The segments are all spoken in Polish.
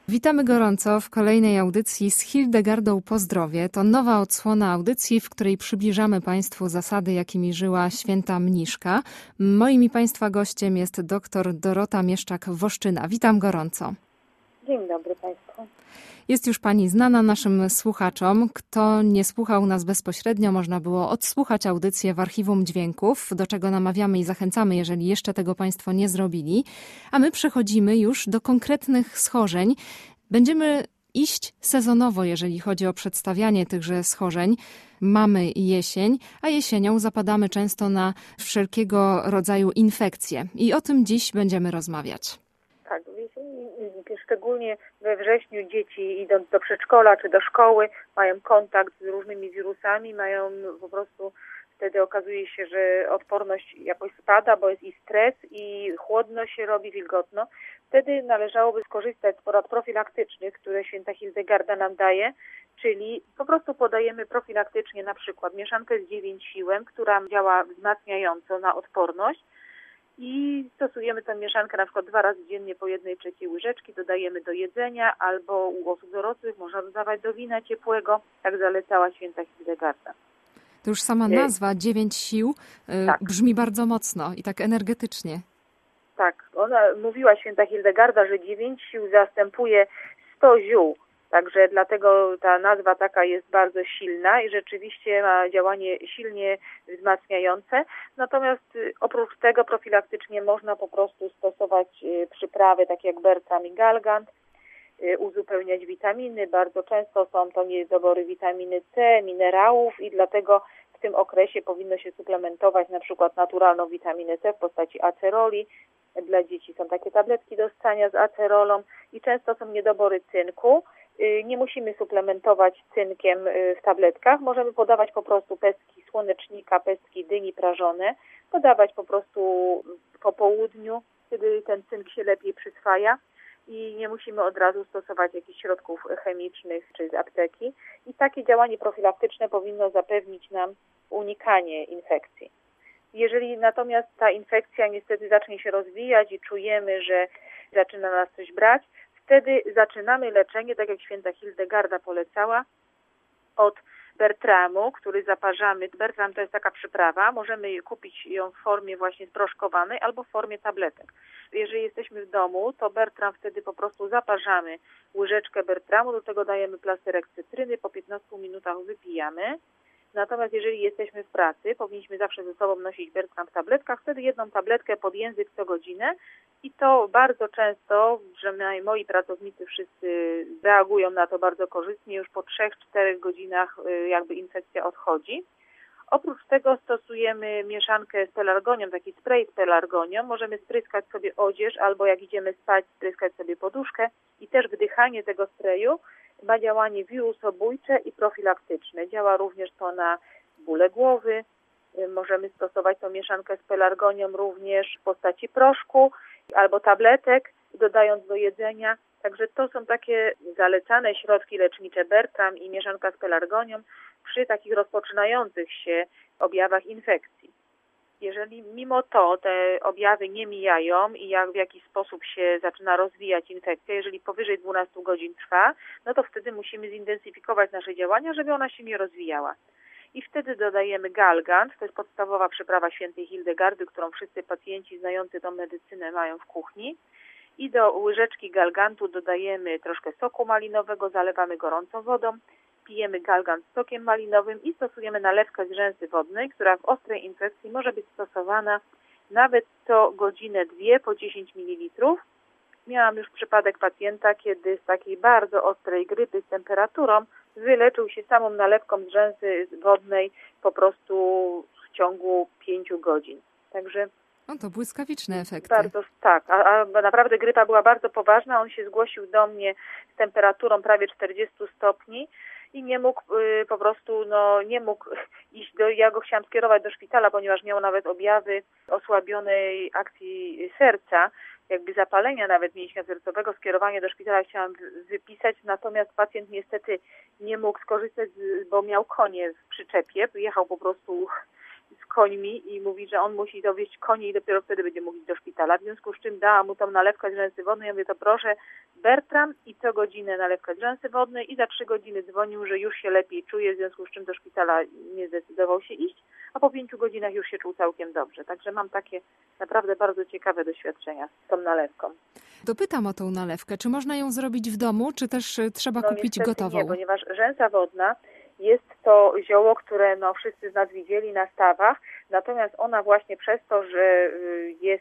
Witamy gorąco w kolejnej audycji z Hildegardą po zdrowie. To nowa odsłona audycji, w której przybliżamy Państwu zasady, jakimi żyła święta Mniszka. Moim i Państwa gościem jest dr Dorota Mieszczak-Woszczyna. Witam gorąco. Dzień dobry Państwu. Jest już Pani znana naszym słuchaczom. Kto nie słuchał nas bezpośrednio, można było odsłuchać audycję w Archiwum Dźwięków, do czego namawiamy i zachęcamy, jeżeli jeszcze tego Państwo nie zrobili. A my przechodzimy już do konkretnych schorzeń. Będziemy iść sezonowo, jeżeli chodzi o przedstawianie tychże schorzeń. Mamy jesień, a jesienią zapadamy często na wszelkiego rodzaju infekcje. I o tym dziś będziemy rozmawiać. Tak, szczególnie we wrześniu dzieci idąc do przedszkola czy do szkoły mają kontakt z różnymi wirusami, mają po prostu, wtedy okazuje się, że odporność jakoś spada, bo jest i stres, i chłodno się robi, wilgotno. Wtedy należałoby skorzystać z porad profilaktycznych, które święta Hildegarda nam daje, czyli po prostu podajemy profilaktycznie na przykład mieszankę z 9 siłem, która działa wzmacniająco na odporność, i stosujemy tę mieszankę na przykład 2 razy dziennie po 1/3 łyżeczki, dodajemy do jedzenia albo u osób dorosłych można dodawać do wina ciepłego, jak zalecała święta Hildegarda. To już sama nazwa 9 sił tak. Brzmi bardzo mocno i tak energetycznie. Tak, ona mówiła święta Hildegarda, że 9 sił zastępuje 100 ziół. Także dlatego ta nazwa taka jest bardzo silna i rzeczywiście ma działanie silnie wzmacniające. Natomiast oprócz tego profilaktycznie można po prostu stosować przyprawy takie jak bertram i galgant, uzupełniać witaminy. Bardzo często są to niedobory witaminy C, minerałów i dlatego w tym okresie powinno się suplementować na przykład naturalną witaminę C w postaci aceroli. Dla dzieci są takie tabletki do ssania z acerolą i często są niedobory cynku. Nie musimy suplementować cynkiem w tabletkach. Możemy podawać po prostu pestki słonecznika, pestki dyni prażone. Podawać po prostu po południu, kiedy ten cynk się lepiej przyswaja i nie musimy od razu stosować jakichś środków chemicznych czy z apteki. I takie działanie profilaktyczne powinno zapewnić nam unikanie infekcji. Jeżeli natomiast ta infekcja niestety zacznie się rozwijać i czujemy, że zaczyna nas coś brać, wtedy zaczynamy leczenie, tak jak święta Hildegarda polecała, od bertramu, który zaparzamy. Bertram to jest taka przyprawa, możemy kupić ją w formie właśnie sproszkowanej albo w formie tabletek. Jeżeli jesteśmy w domu, to bertram wtedy po prostu zaparzamy łyżeczkę bertramu, do tego dajemy plasterek cytryny, po 15 minutach wypijamy. Natomiast jeżeli jesteśmy w pracy, powinniśmy zawsze ze sobą nosić bertram w tabletkach, wtedy 1 tabletkę pod język co godzinę i to bardzo często, że moi pracownicy wszyscy reagują na to bardzo korzystnie, już po 3-4 godzinach jakby infekcja odchodzi. Oprócz tego stosujemy mieszankę z pelargonią, taki spray z pelargonią. Możemy spryskać sobie odzież albo jak idziemy spać, spryskać sobie poduszkę i też wdychanie tego sprayu ma działanie wirusobójcze i profilaktyczne. Działa również to na bóle głowy. Możemy stosować tą mieszankę z pelargonią również w postaci proszku albo tabletek, dodając do jedzenia. Także to są takie zalecane środki lecznicze bertram i mieszanka z pelargonią przy takich rozpoczynających się objawach infekcji. Jeżeli mimo to te objawy nie mijają i w jakiś sposób się zaczyna rozwijać infekcja, jeżeli powyżej 12 godzin trwa, no to wtedy musimy zintensyfikować nasze działania, żeby ona się nie rozwijała. I wtedy dodajemy galgant, to jest podstawowa przyprawa świętej Hildegardy, którą wszyscy pacjenci znający tą medycynę mają w kuchni. I do łyżeczki galgantu dodajemy troszkę soku malinowego, zalewamy gorącą wodą, pijemy galgant z sokiem malinowym i stosujemy nalewkę z rzęsy wodnej, która w ostrej infekcji może być stosowana nawet co godzinę 2 po 10 ml. Miałam już przypadek pacjenta, kiedy z takiej bardzo ostrej grypy z temperaturą wyleczył się samą nalewką z rzęsy wodnej po prostu w ciągu 5 godzin. Także to błyskawiczne efekty. Bardzo, tak, a naprawdę grypa była bardzo poważna. On się zgłosił do mnie z temperaturą prawie 40 stopni i nie mógł iść ja go chciałam skierować do szpitala, ponieważ miał nawet objawy osłabionej akcji serca, jakby zapalenia nawet mięśnia sercowego. Skierowanie do szpitala chciałam wypisać, natomiast pacjent niestety nie mógł skorzystać, bo miał konie w przyczepie, jechał po prostu z końmi i mówi, że on musi dowieźć konie i dopiero wtedy będzie mógł iść do szpitala. W związku z czym dała mu tą nalewkę z rzęsy wodnej. Ja mówię, to proszę, Bertram, i co godzinę nalewkę z rzęsy wodnej i za 3 godziny dzwonił, że już się lepiej czuje, w związku z czym do szpitala nie zdecydował się iść, a po 5 godzinach już się czuł całkiem dobrze. Także mam takie naprawdę bardzo ciekawe doświadczenia z tą nalewką. Dopytam o tą nalewkę. Czy można ją zrobić w domu, czy też trzeba kupić gotową? Nie, ponieważ rzęsa wodna jest to zioło, które wszyscy z nas widzieli na stawach, natomiast ona właśnie przez to, że jest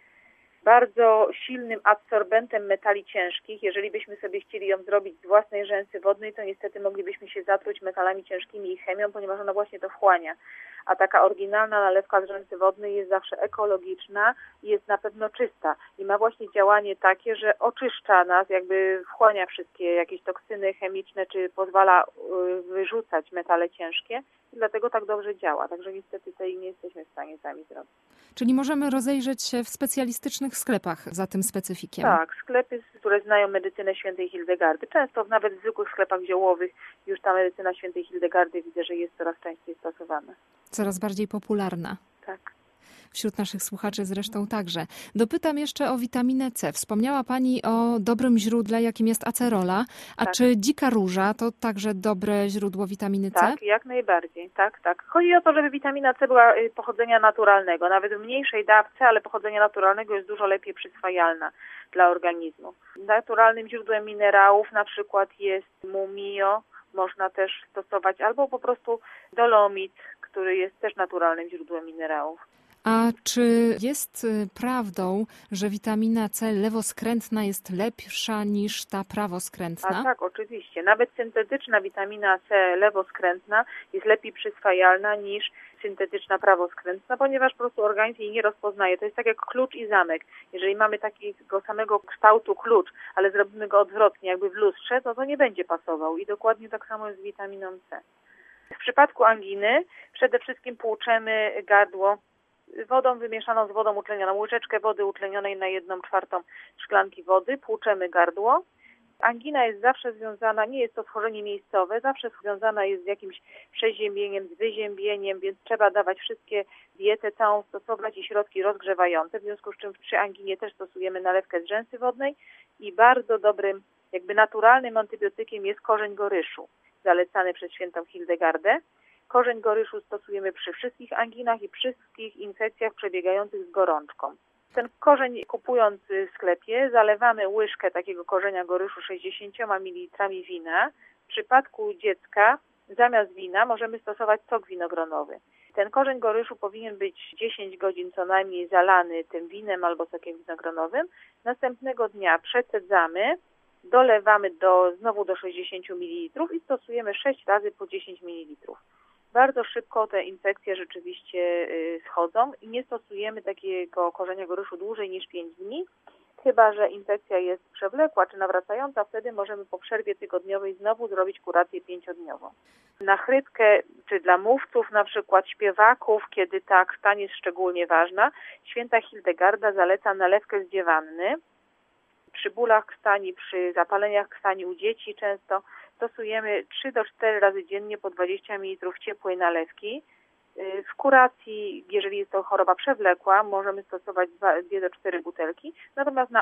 bardzo silnym absorbentem metali ciężkich. Jeżeli byśmy sobie chcieli ją zrobić z własnej rzęsy wodnej, to niestety moglibyśmy się zatruć metalami ciężkimi i chemią, ponieważ ona właśnie to wchłania. A taka oryginalna nalewka z rzęsy wodnej jest zawsze ekologiczna i jest na pewno czysta. I ma właśnie działanie takie, że oczyszcza nas, jakby wchłania wszystkie jakieś toksyny chemiczne, czy pozwala wyrzucać metale ciężkie. I dlatego tak dobrze działa. Także niestety tej nie jesteśmy w stanie sami zrobić. Czyli możemy rozejrzeć się w specjalistycznych sklepach za tym specyfikiem. Tak, sklepy, które znają medycynę świętej Hildegardy. Często nawet w zwykłych sklepach ziołowych już ta medycyna świętej Hildegardy widzę, że jest coraz częściej stosowana. Coraz bardziej popularna. Tak. Wśród naszych słuchaczy zresztą także. Dopytam jeszcze o witaminę C. Wspomniała Pani o dobrym źródle, jakim jest acerola. A tak. czy dzika róża to także dobre źródło witaminy C? Tak, jak najbardziej. Tak. Chodzi o to, żeby witamina C była pochodzenia naturalnego. Nawet w mniejszej dawce, ale pochodzenia naturalnego jest dużo lepiej przyswajalna dla organizmu. Naturalnym źródłem minerałów na przykład jest mumio. Można też stosować albo po prostu dolomit, który jest też naturalnym źródłem minerałów. A czy jest prawdą, że witamina C lewoskrętna jest lepsza niż ta prawoskrętna? A tak, oczywiście. Nawet syntetyczna witamina C lewoskrętna jest lepiej przyswajalna niż syntetyczna prawoskrętna, ponieważ po prostu organizm jej nie rozpoznaje. To jest tak jak klucz i zamek. Jeżeli mamy takiego samego kształtu klucz, ale zrobimy go odwrotnie, jakby w lustrze, to nie będzie pasował. I dokładnie tak samo jest z witaminą C. W przypadku anginy przede wszystkim płuczemy gardło wodą wymieszaną z wodą utlenioną. Łyżeczkę wody utlenionej na 1/4 szklanki wody, płuczemy gardło. Angina jest zawsze związana, nie jest to schorzenie miejscowe, zawsze związana jest z jakimś przeziębieniem, z wyziębieniem, więc trzeba dawać wszystkie dietę całą stosować i środki rozgrzewające, w związku z czym przy anginie też stosujemy nalewkę z rzęsy wodnej i bardzo dobrym, jakby naturalnym antybiotykiem jest korzeń goryszu, zalecany przez świętą Hildegardę. Korzeń goryszu stosujemy przy wszystkich anginach i wszystkich infekcjach przebiegających z gorączką. Ten korzeń kupując w sklepie zalewamy łyżkę takiego korzenia goryszu 60 ml wina. W przypadku dziecka zamiast wina możemy stosować sok winogronowy. Ten korzeń goryszu powinien być 10 godzin co najmniej zalany tym winem albo sokiem winogronowym. Następnego dnia przecedzamy, dolewamy znowu do 60 ml i stosujemy 6 razy po 10 ml. Bardzo szybko te infekcje rzeczywiście schodzą i nie stosujemy takiego korzenia goryszu dłużej niż 5 dni, chyba że infekcja jest przewlekła czy nawracająca, wtedy możemy po przerwie tygodniowej znowu zrobić kurację 5-dniową. Na chrypkę czy dla mówców, na przykład śpiewaków, kiedy ta krtań jest szczególnie ważna, święta Hildegarda zaleca nalewkę z dziewanny. Przy bólach krtani, przy zapaleniach krtani u dzieci często stosujemy 3 do 4 razy dziennie po 20 ml ciepłej nalewki. W kuracji, jeżeli jest to choroba przewlekła, możemy stosować 2 do 4 butelki, natomiast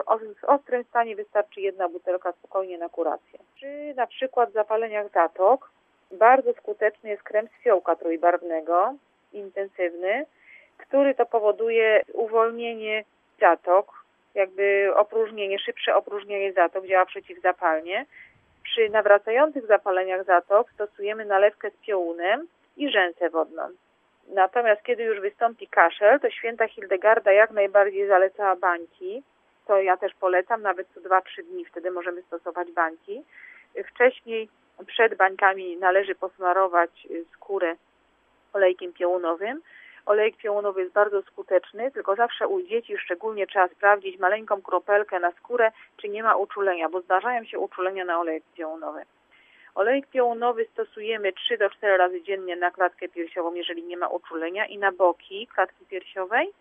w ostrym stanie wystarczy 1 butelka spokojnie na kurację. Przy na przykład zapaleniach zatok bardzo skuteczny jest krem z fiołka trójbarwnego, intensywny, który to powoduje uwolnienie zatok, jakby opróżnienie, szybsze opróżnienie zatok, działa przeciwzapalnie. Przy nawracających zapaleniach zatok stosujemy nalewkę z piołunem i rzęsę wodną. Natomiast kiedy już wystąpi kaszel, to święta Hildegarda jak najbardziej zalecała bańki. To ja też polecam, nawet co 2-3 dni wtedy możemy stosować bańki. Wcześniej przed bańkami należy posmarować skórę olejkiem piołunowym. Olejek piołunowy jest bardzo skuteczny, tylko zawsze u dzieci szczególnie trzeba sprawdzić maleńką kropelkę na skórę, czy nie ma uczulenia, bo zdarzają się uczulenia na olejek piołunowy. Olejek piołunowy stosujemy 3 do 4 razy dziennie na klatkę piersiową, jeżeli nie ma uczulenia, i na boki klatki piersiowej.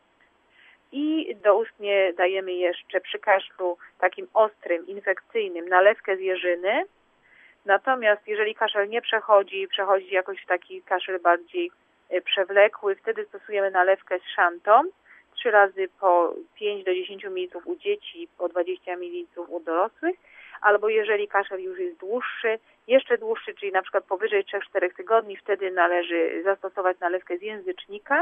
I doustnie dajemy jeszcze przy kaszlu takim ostrym, infekcyjnym nalewkę z jeżyny. Natomiast jeżeli kaszel nie przechodzi jakoś w taki kaszel bardziej przewlekły, wtedy stosujemy nalewkę z szantą, 3 razy po 5 do 10 ml u dzieci, po 20 ml u dorosłych, albo jeżeli kaszel już jest dłuższy, jeszcze dłuższy, czyli na przykład powyżej 3-4 tygodni, wtedy należy zastosować nalewkę z języcznika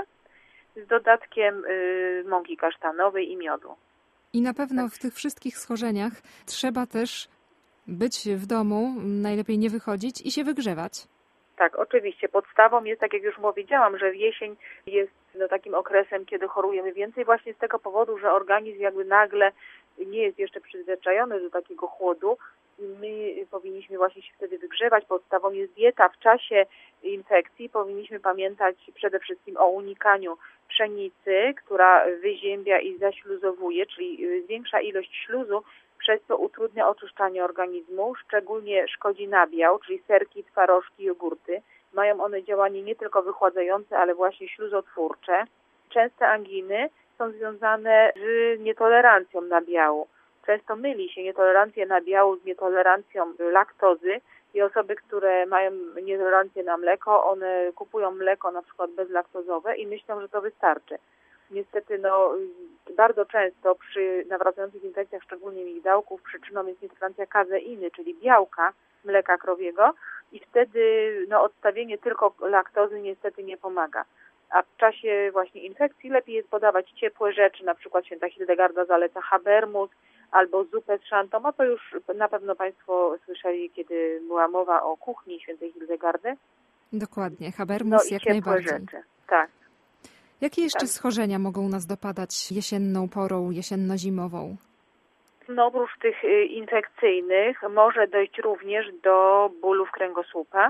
z dodatkiem mąki kasztanowej i miodu. I na pewno w tych wszystkich schorzeniach trzeba też być w domu, najlepiej nie wychodzić i się wygrzewać. Tak, oczywiście. Podstawą jest, tak jak już powiedziałam, że jesień jest takim okresem, kiedy chorujemy więcej właśnie z tego powodu, że organizm jakby nagle nie jest jeszcze przyzwyczajony do takiego chłodu i my powinniśmy właśnie się wtedy wygrzewać. Podstawą jest dieta. W czasie infekcji powinniśmy pamiętać przede wszystkim o unikaniu pszenicy, która wyziębia i zaśluzowuje, czyli zwiększa ilość śluzu, przez co utrudnia oczyszczanie organizmu, szczególnie szkodzi nabiał, czyli serki, twarożki, jogurty. Mają one działanie nie tylko wychładzające, ale właśnie śluzotwórcze. Częste anginy są związane z nietolerancją nabiału. Często myli się nietolerancję nabiału z nietolerancją laktozy i osoby, które mają nietolerancję na mleko, one kupują mleko na przykład bezlaktozowe i myślą, że to wystarczy. Niestety bardzo często przy nawracających infekcjach, szczególnie migdałków, przyczyną jest nietolerancja kazeiny, czyli białka mleka krowiego i wtedy odstawienie tylko laktozy niestety nie pomaga. A w czasie właśnie infekcji lepiej jest podawać ciepłe rzeczy, na przykład święta Hildegarda zaleca habermus albo zupę z szantą, a to już na pewno Państwo słyszeli, kiedy była mowa o kuchni świętej Hildegardy. Dokładnie, habermus jak najbardziej. Rzeczy, tak. Jakie jeszcze schorzenia mogą nas dopadać jesienną porą, jesienno-zimową? Oprócz tych infekcyjnych może dojść również do bólów kręgosłupa,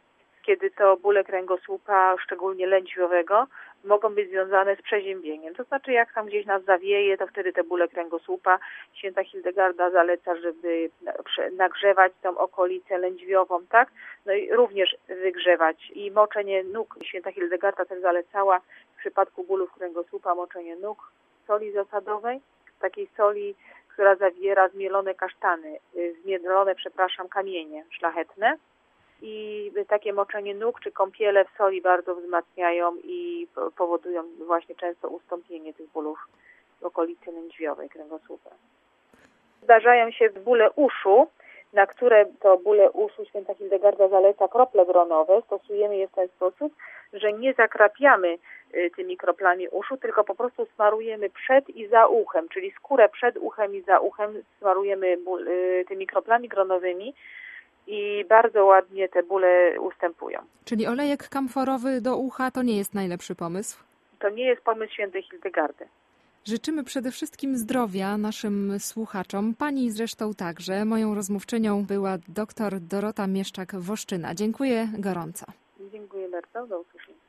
kiedy to bóle kręgosłupa, szczególnie lędźwiowego, mogą być związane z przeziębieniem. To znaczy, jak tam gdzieś nas zawieje, to wtedy te bóle kręgosłupa. Święta Hildegarda zaleca, żeby nagrzewać tą okolicę lędźwiową, tak? No i również wygrzewać. I moczenie nóg. Święta Hildegarda też zalecała w przypadku bólów kręgosłupa moczenie nóg soli zasadowej, takiej soli, która zawiera zmielone kasztany, kamienie szlachetne. I takie moczenie nóg czy kąpiele w soli bardzo wzmacniają i powodują właśnie często ustąpienie tych bólów w okolicy lędźwiowej kręgosłupa. Zdarzają się bóle uszu, na które to bóle uszu święta Hildegarda zaleca krople gronowe. Stosujemy je w ten sposób, że nie zakrapiamy tymi kroplami uszu, tylko po prostu smarujemy przed i za uchem, czyli skórę przed uchem i za uchem smarujemy tymi kroplami gronowymi i bardzo ładnie te bóle ustępują. Czyli olejek kamforowy do ucha to nie jest najlepszy pomysł? To nie jest pomysł świętej Hildegardy. Życzymy przede wszystkim zdrowia naszym słuchaczom, pani zresztą także. Moją rozmówczynią była dr Dorota Mieszczak-Woszczyna. Dziękuję gorąco. Dziękuję bardzo, do usłyszenia.